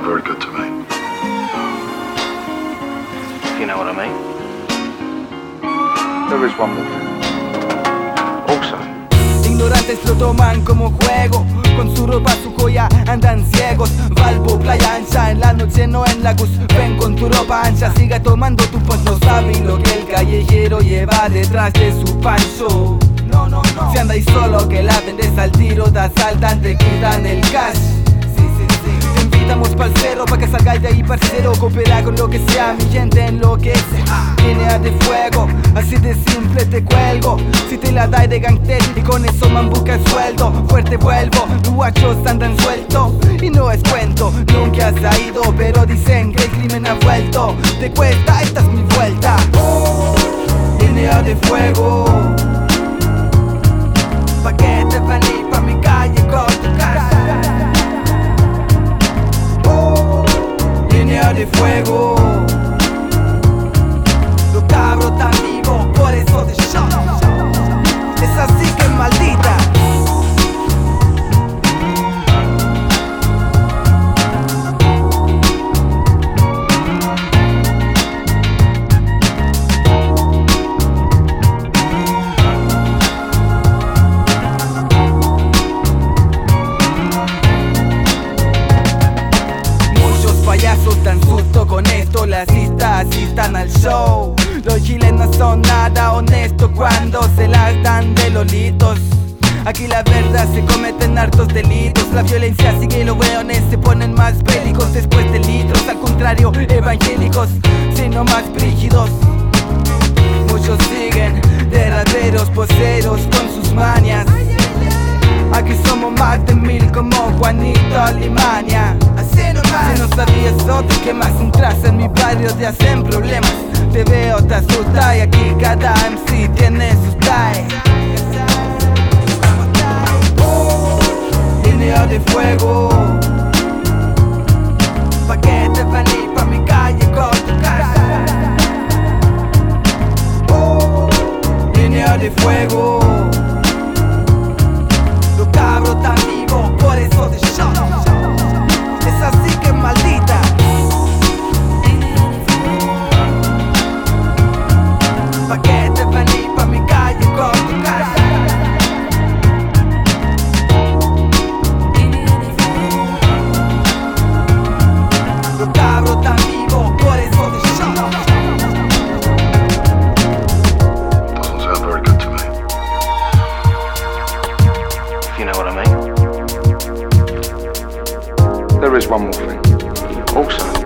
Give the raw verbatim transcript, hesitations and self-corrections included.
very good to me. If you know what I mean. There is one more thing. Also. Ignorantes lo toman como juego, con su ropa, su joya, andan ciegos. Valvo, playa ancha, en la noche no en la gus. Ven con tu ropa ancha, sigue tomando tu pues no saben lo que el callejero lleva detrás de su pancho. No, no, no. Si andáis solo que la vendes al tiro, te asaltan, te quitan el cash. Sí, sí, sí. Te invitamos pa'l cerro, pa' que salgáis de ahí parcero. Coopera con lo que sea, mi gente enloquece. Línea de fuego, así de simple te cuelgo. Si te la dais de gangster y con eso man busca el sueldo. Fuerte vuelvo, los guachos andan sueltos. Y no es cuento, nunca has ido, pero dicen que el crimen ha vuelto. Te cuesta, esta es mi vuelta. Línea de fuego, pa' que te venís pa' mi calle con tu casa. Línea de fuego, los cabros tan vivos, por eso de shock. Es así que maldita. Dan susto con esto, las cistas asistan al show. Los chilenos son nada honestos cuando se las dan de lolitos. Aquí la verdad se cometen hartos delitos. La violencia sigue y los weones se ponen más bélicos después de litros. Al contrario, evangélicos, sino más brígidos. Muchos siguen derraderos poseros con sus mañas. Aquí somos más de mil como Juanito Alemania. Así nomás. Si no sabías otro que más entras en mi barrio te hacen problemas. Te veo, te asusta y aquí cada M C tiene su style. Línea de fuego, pa' que te venís pa' mi calle con tu casa. Línea de fuego, los cabros tan vivos, por eso de shock. Es así que maldita. Pa' que te venís pa' mi calle con tu casa. Los cabros tan vivos, por eso de shock. Doesn't sound very good to me. If you know what I mean. There is one more thing. Also.